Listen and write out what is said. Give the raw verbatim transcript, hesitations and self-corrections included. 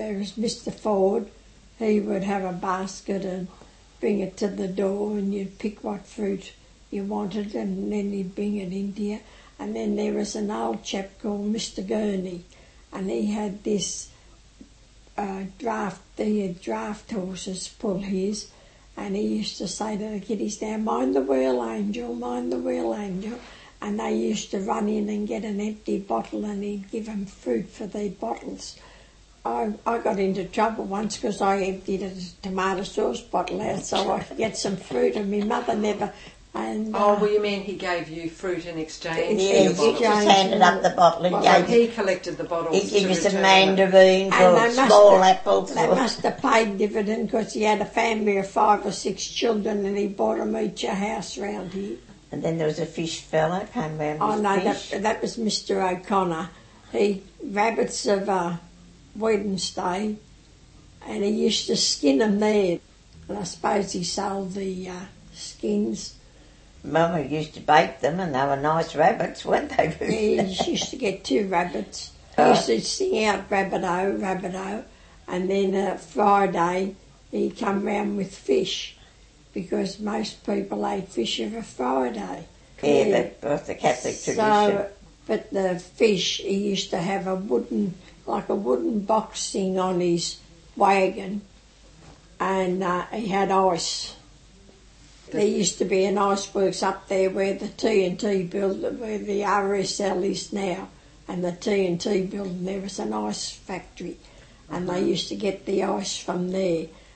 there was Mister Ford. He would have a basket and bring it to the door, and you'd pick what fruit you wanted, and then he'd bring it into you. And then there was an old chap called Mister Gurney, and he had this uh, draft, the draft horses pull his, and he used to say to the kiddies, now mind the wheel, Angel, mind the wheel, Angel. And they used to run in and get an empty bottle, and he'd give them fruit for their bottles. I, I got into trouble once because I emptied a tomato sauce bottle out so I could get some fruit, and my mother never... And, oh, uh, well, you mean he gave you fruit in exchange? Yeah, for he the just bottles? handed up the bottle and Well, gave he collected the bottles. He'd give to you some return them. mandarins And or they must small have- apples. They or- must have paid dividend because he had a family of five or six children, and he bought them each a house round here. And then there was a fish fella came round Oh with no, fish. that, that was Mister O'Connor. He rabbits of uh, Wednesday, and he used to skin them there. And I suppose he sold the uh, skins. Mama used to bake them, and they were nice rabbits, weren't they? He used to get two rabbits. He Oh. used to sing out rabbit-o, rabbit-o, and then uh, Friday he'd come round with fish, because most people ate fish of a Friday. Yeah, that was the Catholic tradition. So, but the fish, he used to have a wooden, like a wooden box thing on his wagon, and uh, he had ice. There used to be an iceworks up there where the T N T building, where the R S L is now, and the T N T building, there was an ice factory, and they used to get the ice from there.